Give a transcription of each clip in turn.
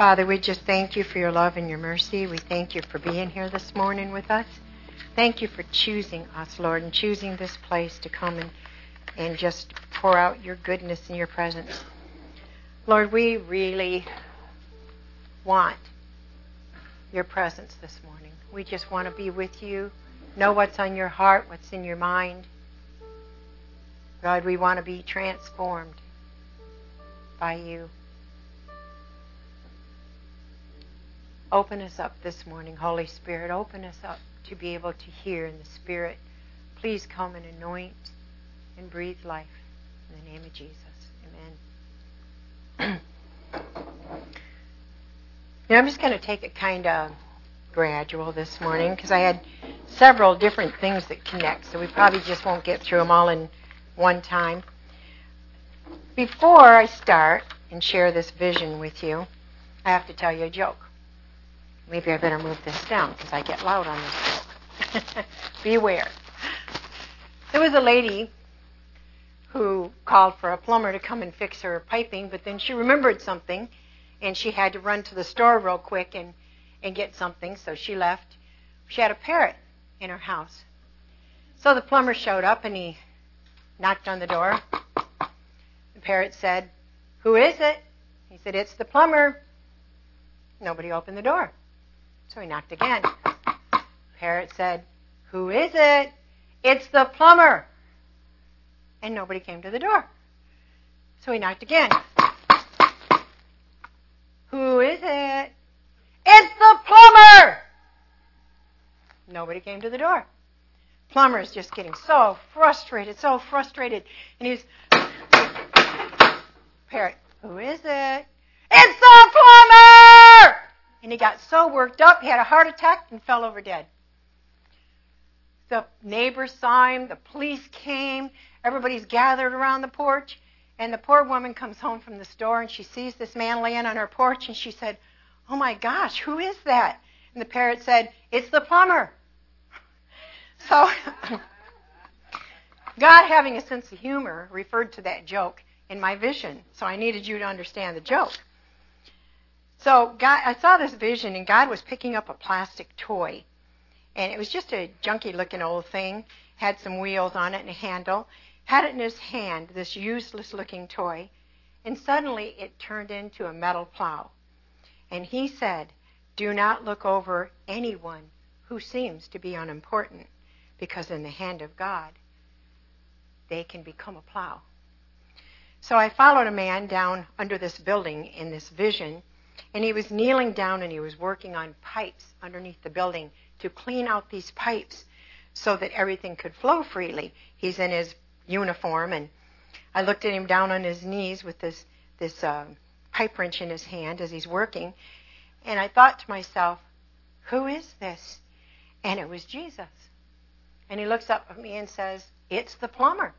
Father, we just thank you for your love and your mercy. We thank you for being here this morning with us. Thank you for choosing us, Lord, and choosing this place to come and just pour out your goodness and your presence. Lord, we really want your presence this morning. We just want to be with you, know what's on your heart, what's in your mind. God, we want to be transformed by you. Open us up this morning, Holy Spirit. Open us up to be able to hear in the Spirit. Please come and anoint and breathe life. In the name of Jesus. Amen. I'm just going to take it kind of gradual this morning because I had several different things that connect, so we probably just won't get through them all in one time. Before I start and share this vision with you, I have to tell you a joke. Maybe I better move this down because I get loud on this joke. Beware. There was a lady who called for a plumber to come and fix her piping, but then she remembered something, and she had to run to the store real quick and get something, so she left. She had a parrot in her house. So the plumber showed up, and he knocked on the door. The parrot said, "Who is it?" He said, "It's the plumber." Nobody opened the door. So he knocked again. The parrot said, "Who is it?" "It's the plumber." And nobody came to the door. So he knocked again. "Who is it?" "It's the plumber." Nobody came to the door. Plumber is just getting so frustrated. And he's, parrot, "Who is it?" "It's the plumber!" And he got so worked up, he had a heart attack and fell over dead. The neighbors saw him, the police came, everybody's gathered around the porch, and the poor woman comes home from the store and she sees this man laying on her porch and she said, "Oh my gosh, who is that?" And the parrot said, "It's the plumber." So, God, having a sense of humor, referred to that joke in my vision. So I needed you to understand the joke. So I saw this vision, and God was picking up a plastic toy. And it was just a junky-looking old thing, had some wheels on it and a handle, had it in his hand, this useless-looking toy, and suddenly it turned into a metal plow. And he said, "Do not look over anyone who seems to be unimportant, because in the hand of God, they can become a plow." So I followed a man down under this building in this vision, and he was kneeling down and he was working on pipes underneath the building to clean out these pipes so that everything could flow freely. He's in his uniform, and I looked at him down on his knees with this pipe wrench in his hand as he's working, and I thought to myself, "Who is this?" And it was Jesus. And he looks up at me and says, "It's the plumber."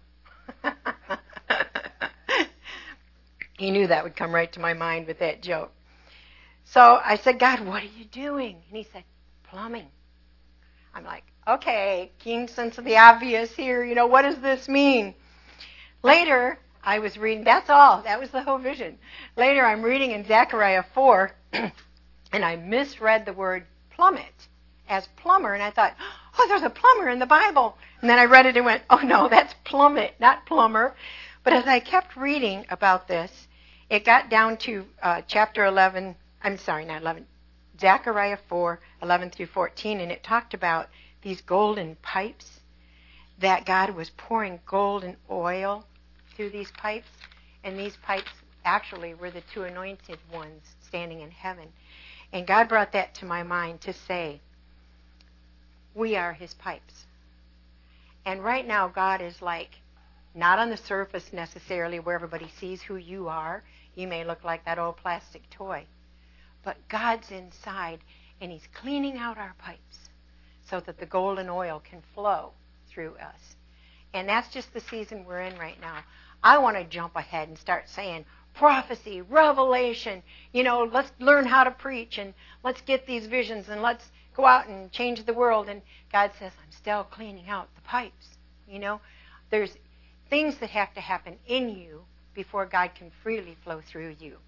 He knew that would come right to my mind with that joke. So I said, "God, what are you doing?" And he said, "Plumbing." I'm like, okay, keen sense of the obvious here. What does this mean? Later, I was reading, that's all. That was the whole vision. Later, I'm reading in Zechariah 4, and I misread the word plummet as plumber, and I thought, oh, there's a plumber in the Bible. And then I read it and went, oh, no, that's plummet, not plumber. But as I kept reading about this, it got down to chapter 11, Zechariah 4, 11 through 14, and it talked about these golden pipes, that God was pouring golden oil through these pipes, and these pipes actually were the two anointed ones standing in heaven. And God brought that to my mind to say, we are his pipes. And right now, God is like, not on the surface necessarily where everybody sees who you are. You may look like that old plastic toy. But God's inside, and he's cleaning out our pipes so that the golden oil can flow through us. And that's just the season we're in right now. I want to jump ahead and start saying prophecy, revelation, let's learn how to preach, and let's get these visions, and let's go out and change the world. And God says, I'm still cleaning out the pipes. There's things that have to happen in you before God can freely flow through you.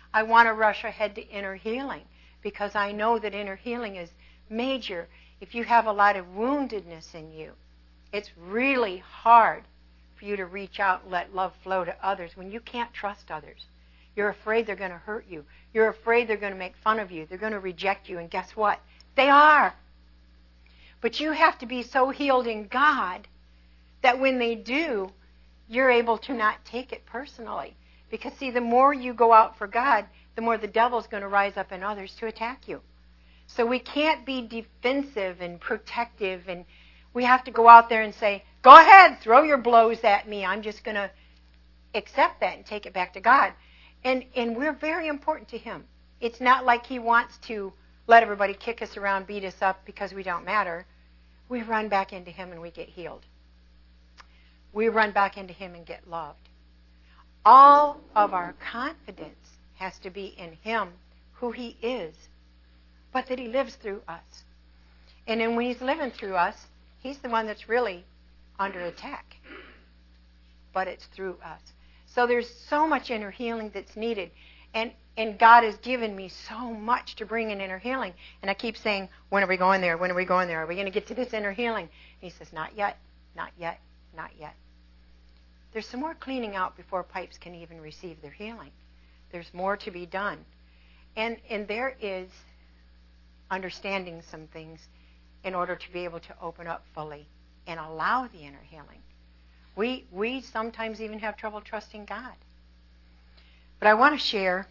I want to rush ahead to inner healing because I know that inner healing is major. If you have a lot of woundedness in you, it's really hard for you to reach out and let love flow to others when you can't trust others. You're afraid they're going to hurt you. You're afraid they're going to make fun of you. They're going to reject you. And guess what? They are. But you have to be so healed in God that when they do, you're able to not take it personally. Because, see, the more you go out for God, the more the devil's going to rise up in others to attack you. So we can't be defensive and protective, and we have to go out there and say, go ahead, throw your blows at me. I'm just going to accept that and take it back to God. And we're very important to Him. It's not like He wants to let everybody kick us around, beat us up because we don't matter. We run back into Him and we get healed. We run back into Him and get loved. All of our confidence has to be in Him, who He is, but that He lives through us. And then when He's living through us, He's the one that's really under attack. But it's through us. So there's so much inner healing that's needed. And God has given me so much to bring in inner healing. And I keep saying, when are we going there? When are we going there? Are we going to get to this inner healing? And He says, not yet, not yet, not yet. There's some more cleaning out before pipes can even receive their healing. There's more to be done. And there is understanding some things in order to be able to open up fully and allow the inner healing. We sometimes even have trouble trusting God. But I want to share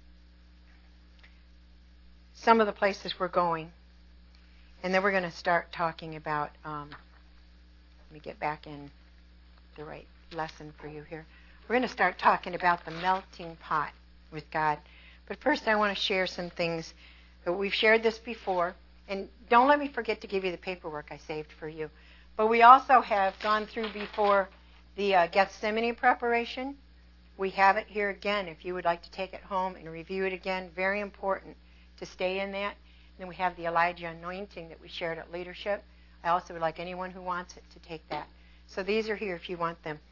some of the places we're going. And then we're going to start talking about, let me get back in the right lesson for you here. We're going to start talking about the melting pot with God. But first I want to share some things that we've shared this before. And don't let me forget to give you the paperwork I saved for you. But we also have gone through before the Gethsemane preparation. We have it here again if you would like to take it home and review it again. Very important to stay in that. And then we have the Elijah anointing that we shared at leadership. I also would like anyone who wants it to take that. So these are here if you want them.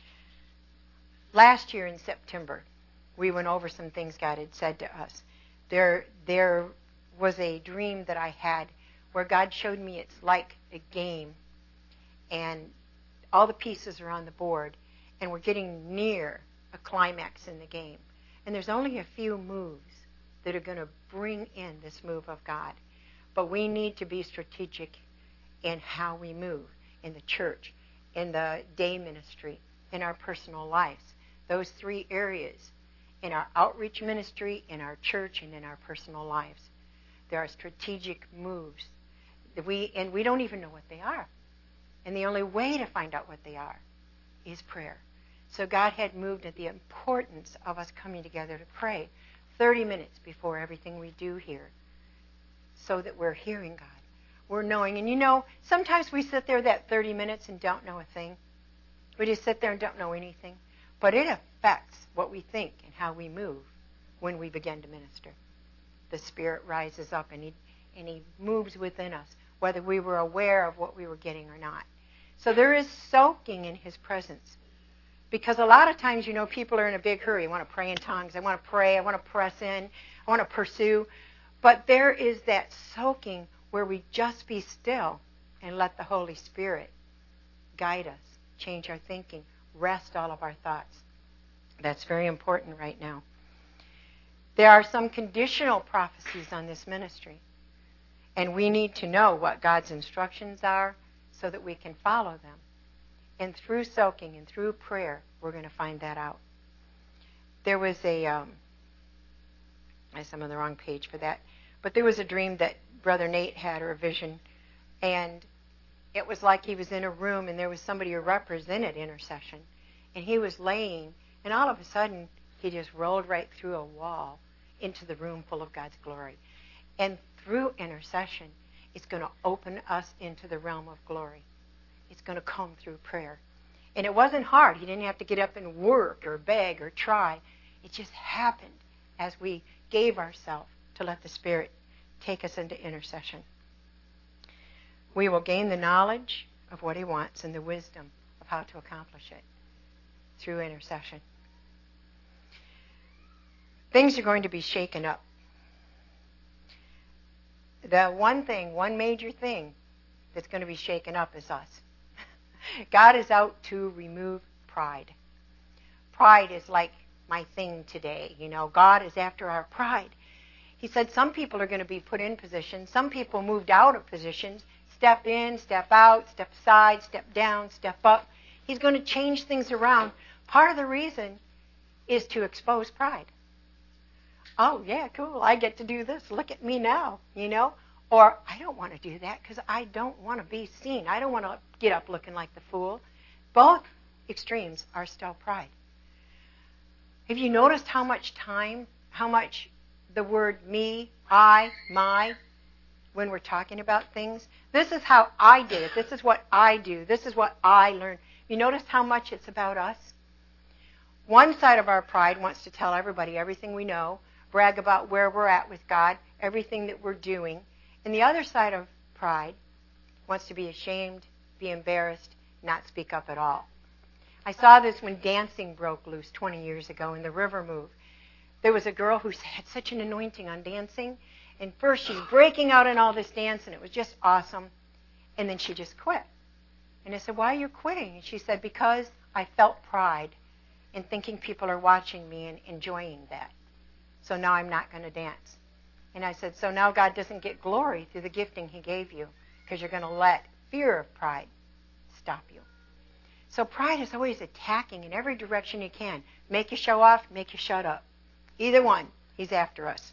Last year in September, we went over some things God had said to us. There was a dream that I had where God showed me it's like a game, and all the pieces are on the board, and we're getting near a climax in the game. And there's only a few moves that are going to bring in this move of God. But we need to be strategic in how we move in the church, in the day ministry, in our personal lives. Those three areas, in our outreach ministry, in our church, and in our personal lives. There are strategic moves that we don't even know what they are. And the only way to find out what they are is prayer. So God had moved at the importance of us coming together to pray 30 minutes before everything we do here, so that we're hearing God. We're knowing. And you know, sometimes we sit there that 30 minutes and don't know a thing. We just sit there and don't know anything. But it affects what we think and how we move when we begin to minister. The Spirit rises up and He moves within us, whether we were aware of what we were getting or not. So there is soaking in His presence. Because a lot of times, you know, people are in a big hurry. I want to pray in tongues. I want to pray. I want to press in. I want to pursue. But there is that soaking where we just be still and let the Holy Spirit guide us, change our thinking, rest all of our thoughts. That's very important right now. There are some conditional prophecies on this ministry. And we need to know what God's instructions are so that we can follow them. And through soaking and through prayer, we're going to find that out. There was I'm on the wrong page for that. But there was a dream that Brother Nate had, or a vision. And it was like he was in a room and there was somebody who represented intercession. And he was laying, and all of a sudden, he just rolled right through a wall into the room full of God's glory. And through intercession, it's going to open us into the realm of glory. It's going to come through prayer. And it wasn't hard. He didn't have to get up and work or beg or try. It just happened as we gave ourselves to let the Spirit take us into intercession. We will gain the knowledge of what He wants and the wisdom of how to accomplish it through intercession. things are going to be shaken up. The one major thing that's going to be shaken up is us. God is out to remove pride. Pride is like my thing today. God is after our pride. He said some people are going to be put in positions. Some people moved out of positions. Step in, step out, step aside, step down, step up. He's going to change things around. Part of the reason is to expose pride. Oh, yeah, cool. I get to do this. Look at me now, Or I don't want to do that because I don't want to be seen. I don't want to get up looking like the fool. Both extremes are still pride. Have you noticed how much the word me, I, my, when we're talking about things? This is how I did it. This is what I do. This is what I learned. You notice how much it's about us? One side of our pride wants to tell everybody everything we know, brag about where we're at with God, everything that we're doing. And the other side of pride wants to be ashamed, be embarrassed, not speak up at all. I saw this when dancing broke loose 20 years ago in the River Move. There was a girl who had such an anointing on dancing. And first she's breaking out in all this dance, and it was just awesome. And then she just quit. And I said, why are you quitting? And she said, because I felt pride in thinking people are watching me and enjoying that. So now I'm not going to dance. And I said, so now God doesn't get glory through the gifting he gave you because you're going to let fear of pride stop you. So pride is always attacking in every direction you can. Make you show off, make you shut up. Either one, he's after us.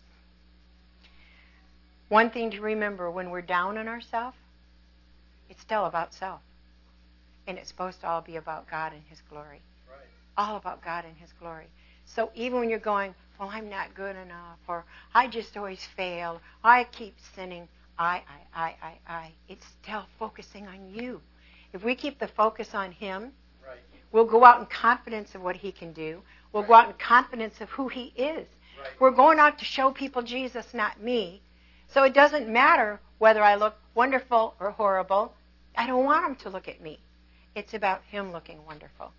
One thing to remember, when we're down on ourselves, it's still about self. And it's supposed to all be about God and his glory. Right. All about God and his glory. So even when you're going, well, I'm not good enough, or I just always fail, I keep sinning, I, it's still focusing on you. If we keep the focus on him, right, we'll go out in confidence of what he can do. We'll go out in confidence of who he is. Right. We're going out to show people Jesus, not me. So it doesn't matter whether I look wonderful or horrible. I don't want him to look at me. It's about him looking wonderful.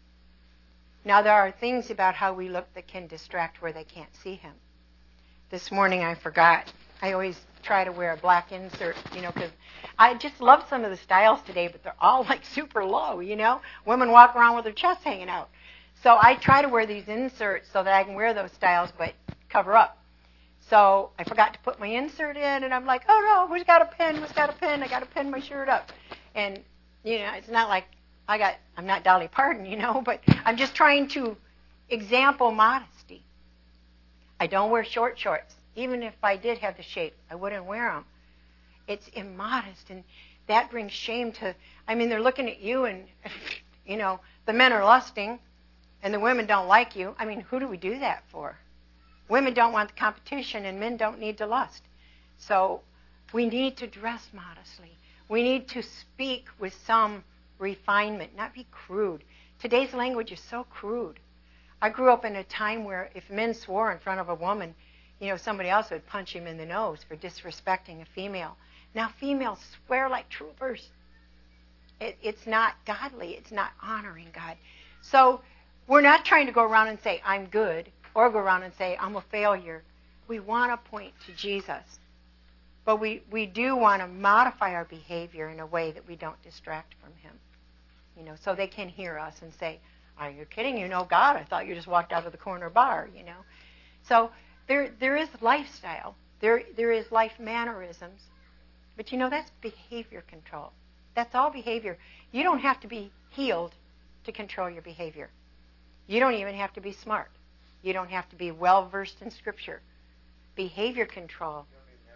Now, there are things about how we look that can distract where they can't see him. This morning I forgot. I always try to wear a black insert, because I just love some of the styles today, but they're all like super low, Women walk around with their chests hanging out. So I try to wear these inserts so that I can wear those styles, but cover up. So I forgot to put my insert in, and I'm like, oh no, who's got a pen? Who's got a pen? I got to pin my shirt up. And, it's not like I'm not Dolly Parton, but I'm just trying to example modesty. I don't wear short shorts. Even if I did have the shape, I wouldn't wear them. It's immodest, and that brings shame to, they're looking at you, and, the men are lusting, and the women don't like you. Who do we do that for? Women don't want the competition, and men don't need to lust. So we need to dress modestly. We need to speak with some refinement, not be crude. Today's language is so crude. I grew up in a time where if men swore in front of a woman, somebody else would punch him in the nose for disrespecting a female. Now females swear like troopers. It's not godly. It's not honoring God. So we're not trying to go around and say, I'm good, or go around and say, I'm a failure. We want to point to Jesus. But we do want to modify our behavior in a way that we don't distract from him. So they can hear us and say, are you kidding? God, I thought you just walked out of the corner bar, So there is lifestyle. There is life mannerisms. But that's behavior control. That's all behavior. You don't have to be healed to control your behavior. You don't even have to be smart. You don't have to be well-versed in Scripture. Behavior control.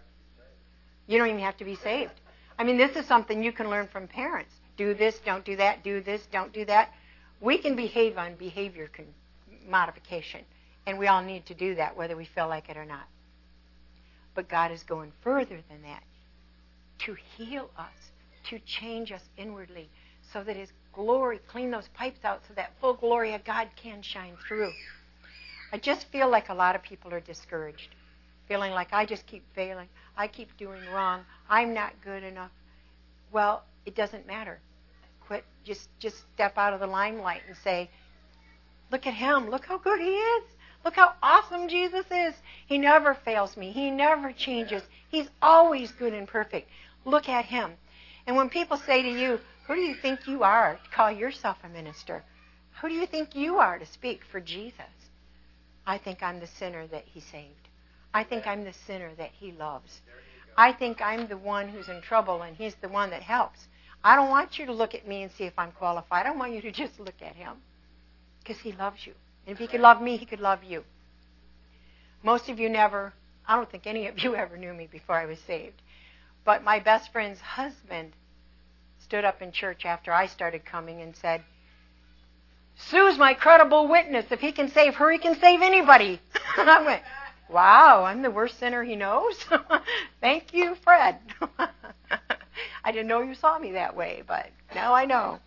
You don't even have to be saved. This is something you can learn from parents. Do this, don't do that, do this, don't do that. We can behave on behavior modification, and we all need to do that, whether we feel like it or not. But God is going further than that, to heal us, to change us inwardly, so that his glory, clean those pipes out so that full glory of God can shine through. I just feel like a lot of people are discouraged, feeling like I just keep failing, I keep doing wrong, I'm not good enough. Well, it doesn't matter. Quit. Just step out of the limelight and say, look at him. Look how good he is. Look how awesome Jesus is. He never fails me. He never changes. He's always good and perfect. Look at him. And when people say to you, who do you think you are to call yourself a minister? Who do you think you are to speak for Jesus? I think I'm the sinner that he saved. I think I'm the sinner that he loves. I think I'm the one who's in trouble and he's the one that helps. I don't want you to look at me and see if I'm qualified. I want you to just look at him because he loves you. And if he could love me, he could love you. Most of you never, I don't think any of you ever knew me before I was saved. But my best friend's husband stood up in church after I started coming and said, Sue's my credible witness. If he can save her, he can save anybody. And I went, wow, I'm the worst sinner he knows? Thank you, Fred. I didn't know you saw me that way, but now I know.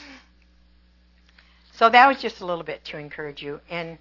So that was just a little bit to encourage you. And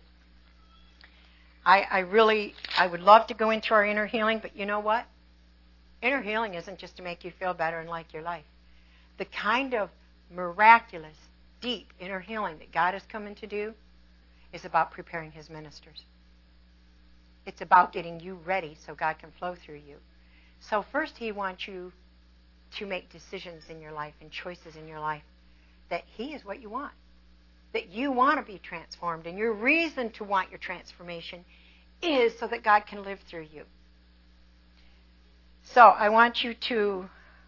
I would love to go into our inner healing, but you know what? Inner healing isn't just to make you feel better and like your life. The kind of miraculous, deep inner healing that God is coming to do is about preparing his ministers. It's about getting you ready so God can flow through you. So first he wants you to make decisions in your life and choices in your life that he is what you want. That you want to be transformed. And your reason to want your transformation is so that God can live through you. So I want you to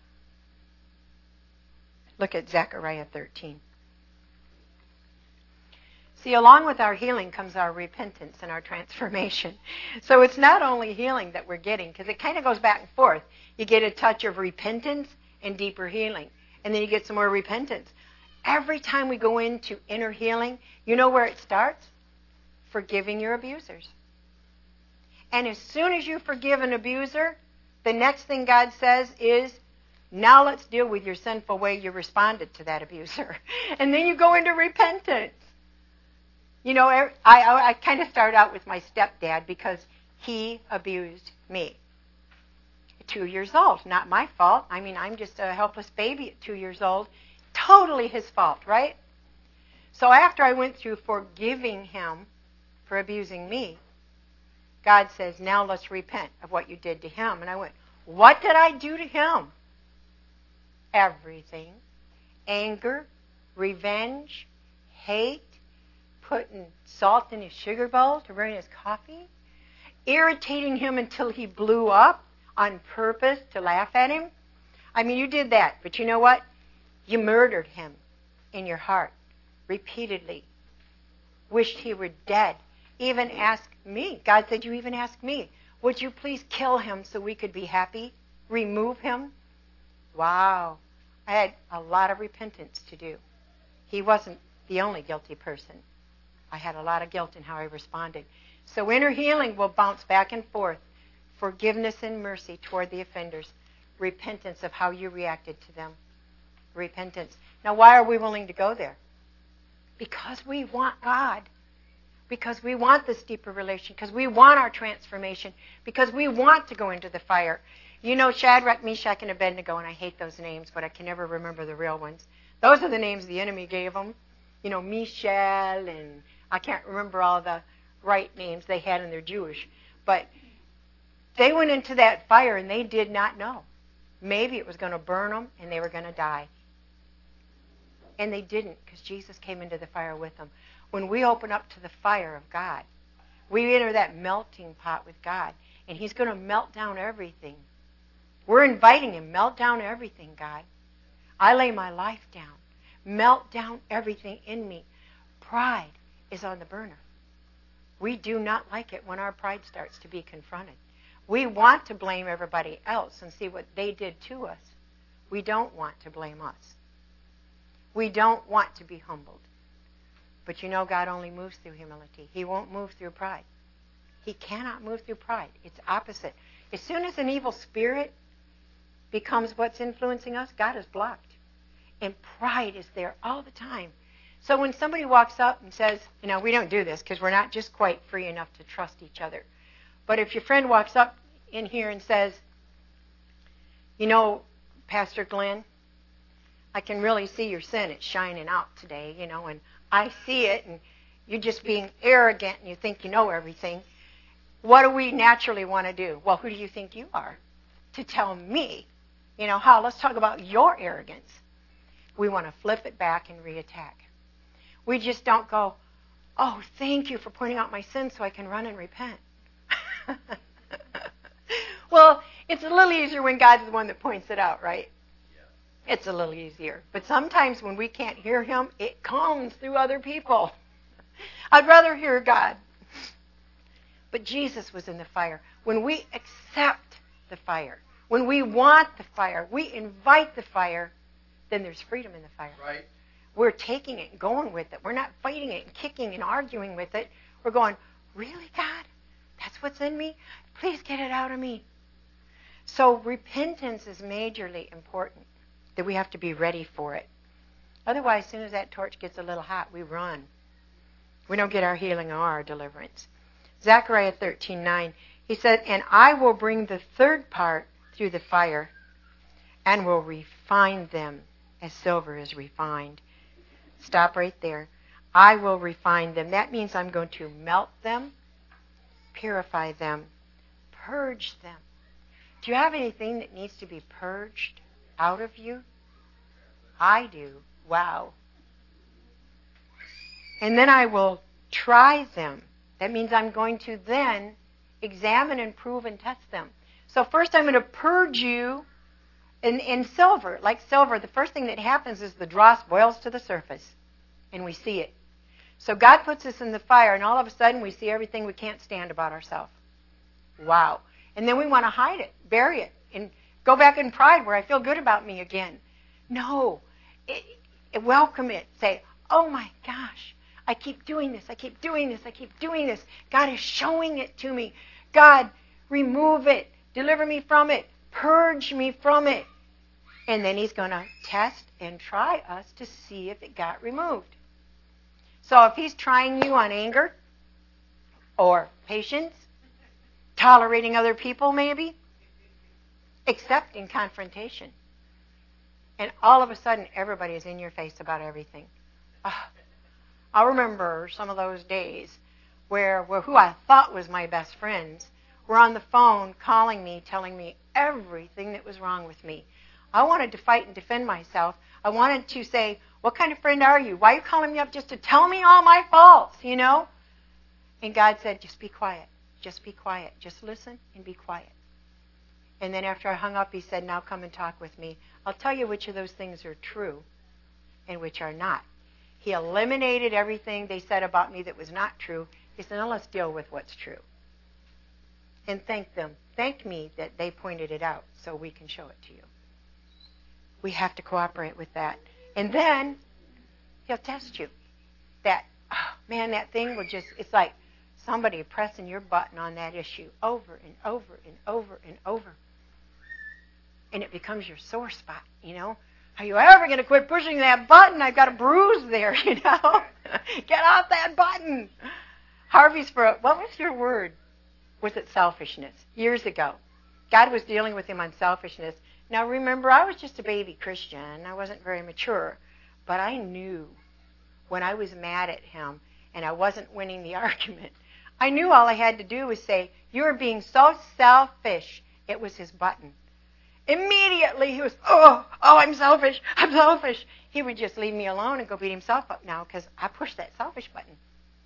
look at Zechariah 13. See, along with our healing comes our repentance and our transformation. So it's not only healing that we're getting, because it kind of goes back and forth. You get a touch of repentance and deeper healing. And then you get some more repentance. Every time we go into inner healing, you know where it starts? Forgiving your abusers. And as soon as you forgive an abuser, the next thing God says is, now let's deal with your sinful way you responded to that abuser. And then you go into repentance. You know, I kind of started out with my stepdad because he abused me. 2 years old, not my fault. I mean, I'm just a helpless baby at 2 years old. Totally his fault, right? So after I went through forgiving him for abusing me, God says, now let's repent of what you did to him. And I went, what did I do to him? Everything. Anger, revenge, hate, putting salt in his sugar bowl to ruin his coffee, irritating him until he blew up on purpose to laugh at him. I mean, you did that, but you know what? You murdered him in your heart repeatedly. Wished he were dead. Even asked me. God said, you even asked me, would you please kill him so we could be happy? Remove him? Wow. I had a lot of repentance to do. He wasn't the only guilty person. I had a lot of guilt in how I responded. So inner healing will bounce back and forth. Forgiveness and mercy toward the offenders. Repentance of how you reacted to them. Repentance. Now, why are we willing to go there? Because we want God. Because we want this deeper relation. Because we want our transformation. Because we want to go into the fire. You know, Shadrach, Meshach, and Abednego, and I hate those names, but I can never remember the real ones. Those are the names the enemy gave them. You know, Mishael, and I can't remember all the right names they had, and they're Jewish. But they went into that fire, and they did not know. Maybe it was going to burn them, and they were going to die. And they didn't, because Jesus came into the fire with them. When we open up to the fire of God, we enter that melting pot with God, and he's going to melt down everything. We're inviting him, melt down everything, God. I lay my life down. Melt down everything in me. Pride is on the burner. We do not like it when our pride starts to be confronted. We want to blame everybody else and see what they did to us. We don't want to blame us. We don't want to be humbled. But you know, God only moves through humility. He won't move through pride. He cannot move through pride. It's opposite. As soon as an evil spirit becomes what's influencing us, God is blocked. And pride is there all the time. So when somebody walks up and says, you know, we don't do this because we're not just quite free enough to trust each other. But if your friend walks up in here and says, you know, Pastor Glenn, I can really see your sin. It's shining out today, you know, and I see it, and You're just being arrogant and you think you know everything. What do we naturally want to do? Well, who do you think you are to tell me? Let's talk about your arrogance. We want to flip it back and reattack. We just don't go, oh, thank you for pointing out my sin so I can run and repent. Well, it's a little easier when God's the one that points it out, right? Yeah. It's a little easier. But sometimes when we can't hear him, it comes through other people. I'd rather hear God. But Jesus was in the fire. When we accept the fire, when we want the fire, we invite the fire, then there's freedom in the fire. Right. We're taking it and going with it. We're not fighting it and kicking and arguing with it. We're going, really, God? That's what's in me? Please get it out of me. So repentance is majorly important, that we have to be ready for it. Otherwise, as soon as that torch gets a little hot, we run. We don't get our healing or our deliverance. Zechariah 13:9, he said, and I will bring the third part through the fire and will refine them as silver is refined. Stop right there. I will refine them. That means I'm going to melt them, purify them, purge them. Do you have anything that needs to be purged out of you? I do. Wow. And then I will try them. That means I'm going to then examine and prove and test them. So first I'm going to purge you in silver. Like silver, the first thing that happens is the dross boils to the surface, and we see it. So God puts us in the fire, and all of a sudden we see everything we can't stand about ourselves. Wow. And then we want to hide it, bury it, and go back in pride where I feel good about me again. No. Welcome it. Say, oh my gosh, I keep doing this, I keep doing this, I keep doing this. God is showing it to me. God, remove it. Deliver me from it. Purge me from it. And then he's going to test and try us to see if it got removed. So if he's trying you on anger or patience, tolerating other people maybe, accepting confrontation, and all of a sudden everybody is in your face about everything. I remember some of those days where who I thought was my best friends were on the phone calling me, telling me everything that was wrong with me. I wanted to fight and defend myself. I wanted to say, what kind of friend are you? Why are you calling me up just to tell me all my faults, And God said, just be quiet. Just be quiet. Just listen and be quiet. And then after I hung up, he said, now come and talk with me. I'll tell you which of those things are true and which are not. He eliminated everything they said about me that was not true. He said, now let's deal with what's true. And thank them. Thank me that they pointed it out so we can show it to you. We have to cooperate with that. And then he'll test you. That thing will just, it's like somebody pressing your button on that issue over and over and over and over. And it becomes your sore spot, Are you ever going to quit pushing that button? I've got a bruise there, Get off that button. Harvey's what was your word? Was it selfishness? Years ago. God was dealing with him on selfishness. Now remember, I was just a baby Christian. I wasn't very mature. But I knew when I was mad at him and I wasn't winning the argument, I knew all I had to do was say, you're being so selfish. It was his button. Immediately he was, I'm selfish. I'm selfish. He would just leave me alone and go beat himself up now because I pushed that selfish button.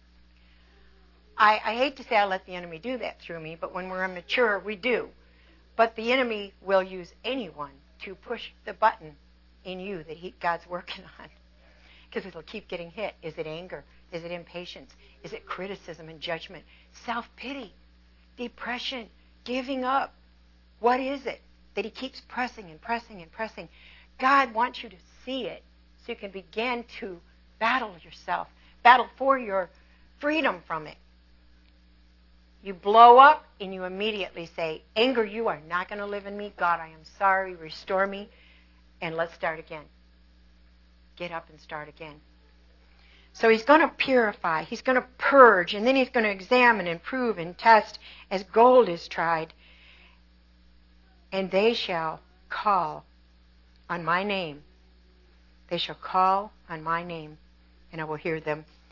I hate to say I let the enemy do that through me, but when we're immature, we do. But the enemy will use anyone to push the button in you that God's working on. Because it'll keep getting hit. Is it anger? Is it impatience? Is it criticism and judgment? Self-pity? Depression? Giving up? What is it that he keeps pressing and pressing and pressing? God wants you to see it so you can begin to battle yourself. Battle for your freedom from it. You blow up and you immediately say, anger, you are not going to live in me. God, I am sorry. Restore me. And let's start again. Get up and start again. So he's going to purify. He's going to purge. And then he's going to examine and prove and test as gold is tried. And they shall call on my name. They shall call on my name, and I will hear them.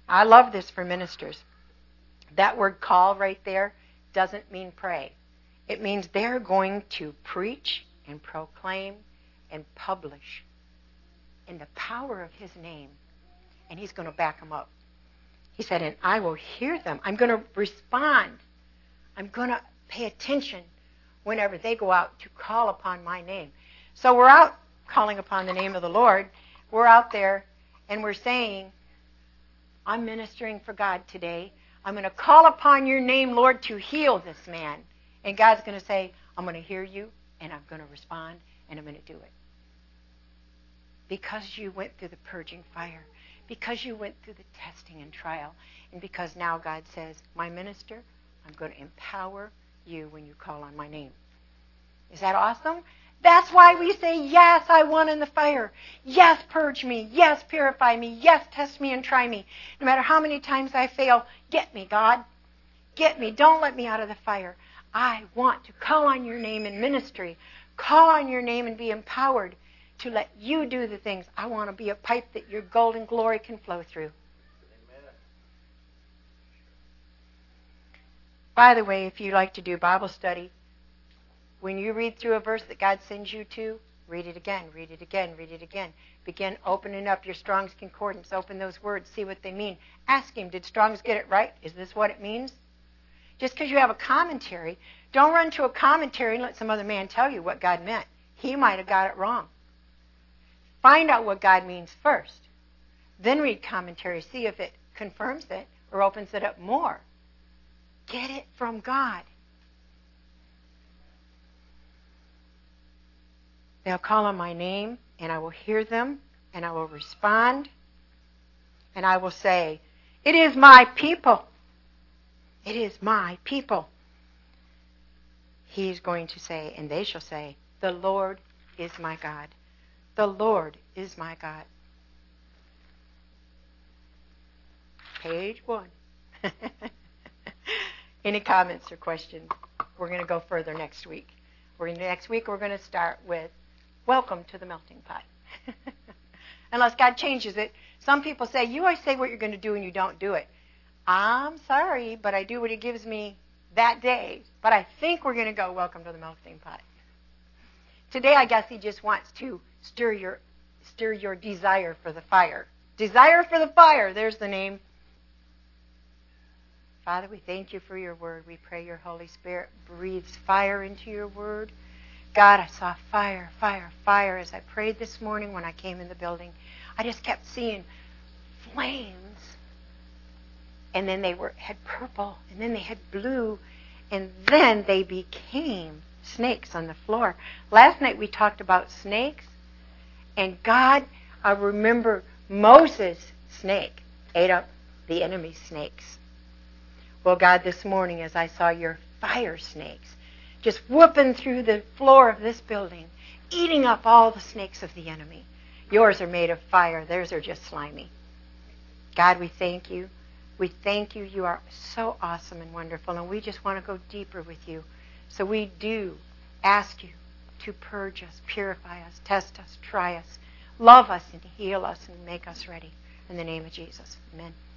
I love this for ministers. That word call right there doesn't mean pray. It means they're going to preach and proclaim and publish in the power of his name. And he's going to back them up. He said, and I will hear them. I'm going to respond. I'm going to pay attention whenever they go out to call upon my name. So we're out calling upon the name of the Lord. We're out there and we're saying, I'm ministering for God today. I'm going to call upon your name, Lord, to heal this man. And God's going to say, I'm going to hear you, and I'm going to respond, and I'm going to do it. Because you went through the purging fire, because you went through the testing and trial, and because now God says, my minister, I'm going to empower you when you call on my name. Is that awesome? That's why we say, yes, I won in the fire. Yes, purge me. Yes, purify me. Yes, test me and try me. No matter how many times I fail, get me, God. Get me. Don't let me out of the fire. I want to call on your name in ministry. Call on your name and be empowered to let you do the things. I want to be a pipe that your golden glory can flow through. Amen. By the way, if you like to do Bible study, when you read through a verse that God sends you to, read it again, read it again, read it again. Begin opening up your Strong's Concordance. Open those words, see what they mean. Ask him, did Strong's get it right? Is this what it means? Just because you have a commentary, don't run to a commentary and let some other man tell you what God meant. He might have got it wrong. Find out what God means first. Then read commentary. See if it confirms it or opens it up more. Get it from God. They'll call on my name, and I will hear them, and I will respond, and I will say, it is my people. It is my people. He's going to say, and they shall say, the Lord is my God. The Lord is my God. Page 1. Any comments or questions? We're going to go further next week. Next week we're going to start with welcome to the melting pot. Unless God changes it. Some people say, you always say what you're going to do and you don't do it. I'm sorry, but I do what he gives me that day. But I think we're going to go welcome to the melting pot. Today, I guess he just wants to stir your desire for the fire. Desire for the fire. There's the name. Father, we thank you for your word. We pray your Holy Spirit breathes fire into your word. God, I saw fire, fire, fire as I prayed this morning when I came in the building. I just kept seeing flames. And then they had purple, and then they had blue, and then they became snakes on the floor. Last night we talked about snakes, and God, I remember Moses' snake ate up the enemy's snakes. Well, God, this morning as I saw your fire snakes just whooping through the floor of this building, eating up all the snakes of the enemy. Yours are made of fire. Theirs are just slimy. God, we thank you. We thank you. You are so awesome and wonderful, and we just want to go deeper with you. So we do ask you to purge us, purify us, test us, try us, love us, and heal us, and make us ready. In the name of Jesus. Amen.